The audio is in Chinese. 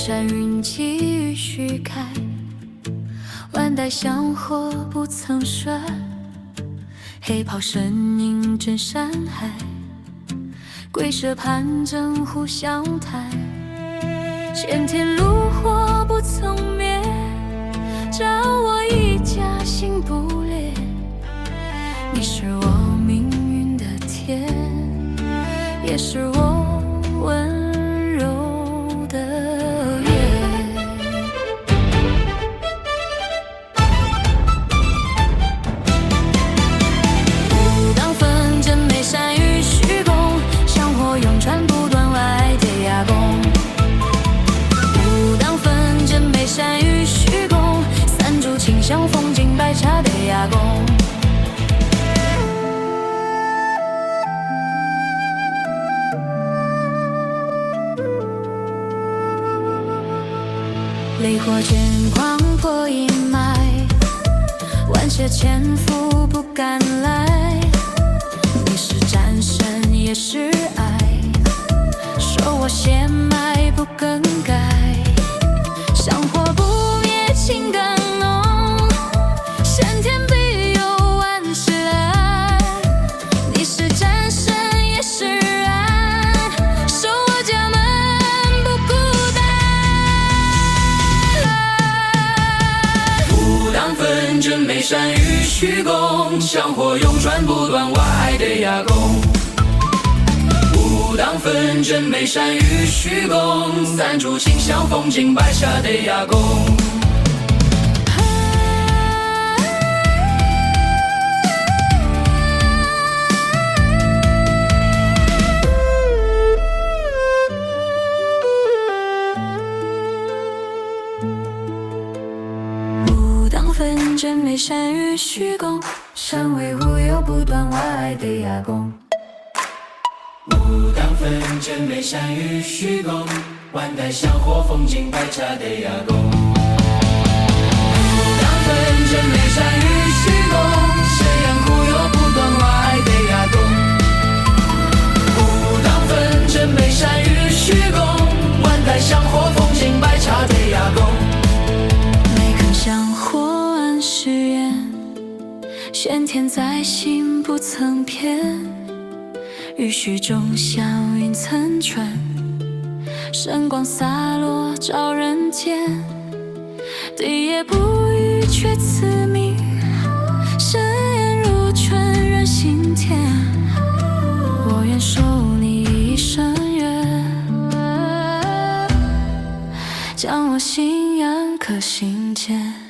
山云际雨须开，万代香火不曾衰。黑袍身影震山海，鬼蛇盘正互相抬。先天炉火不曾灭，照我一家心不裂。你是我命运的天，也是我温柔的月。武当分针眉山与虚空，香火永传不断，外地牙公。武当分针眉山与虚空，三炷清香风景白茶的牙公。雷火剑狂破阴霾，万劫千夫不敢来。你是战神也是爱，守我血脉不更改。香火不灭情更浓，先天必有万事来。你是战神也是爱，守我家门不孤单。 武当分针眉山与虚空，香火永传不断，我爱的牙公。武当分针眉山与虚空，三炷清香风景白茶的牙公。 武当分针眉山与虚空，山为无忧不断，我爱的牙公。 武当分针眉山与虚空，万代香火风景白茶的牙公。武当分针眉山与虚空，谁人忽悠不断，我爱的牙公。武当分针眉山与虚空，万代香火风景白茶的牙公。 每根香火安誓言，先天在心不曾偏。雨虚中祥云层传，神光洒落照人间。地也不语却赐名，深烟如春人心田。我愿守你一生愿，将我信仰刻心间。